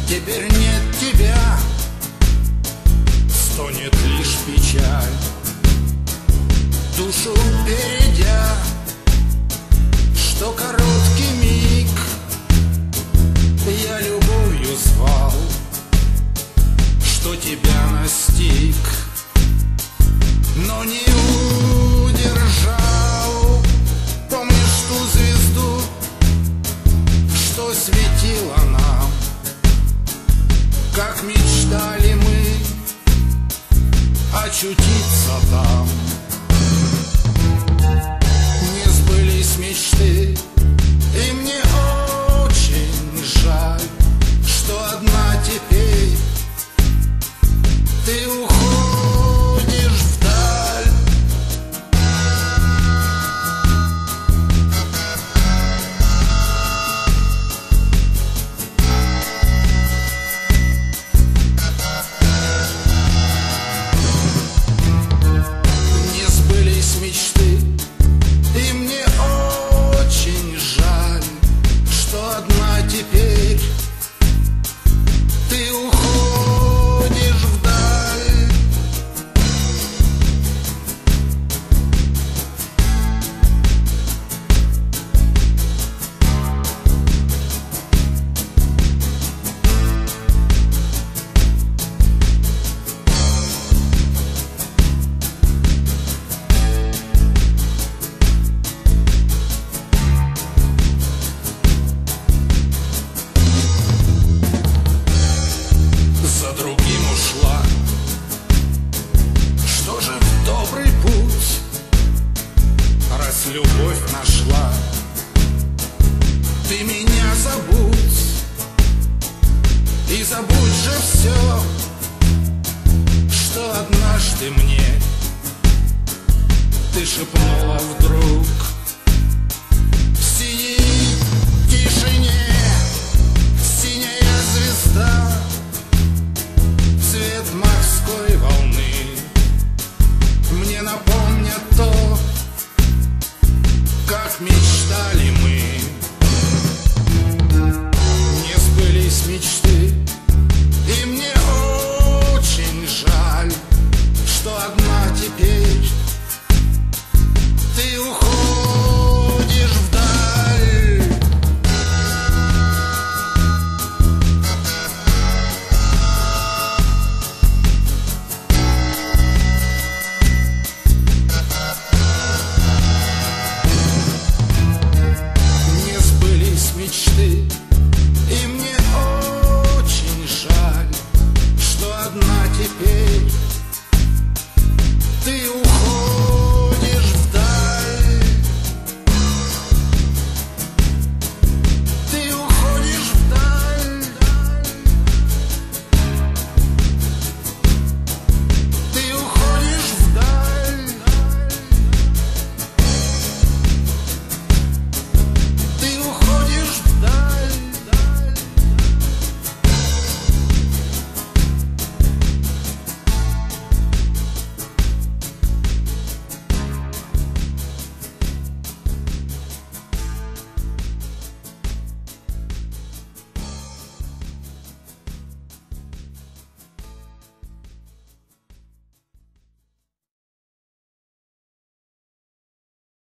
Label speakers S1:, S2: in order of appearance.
S1: теперь нет тебя, стонет лишь печаль, душу бередя, что короткий миг я любовью звал, что тебя настиг, но не удержал. Помнишь ту звезду, что светила нам, как мечтали мы очутиться там? Не сбылись мечты, и мне очень жаль, что одна теперь ты уходишь вдаль. Не сбылись мечты, и мне очень жаль, что одна теперь ты уходишь вдаль. За другим ушла, что же в добрый путь, раз любовь нашла? Ты меня забудь, и забудь же все, что однажды мне ты шепнула вдруг.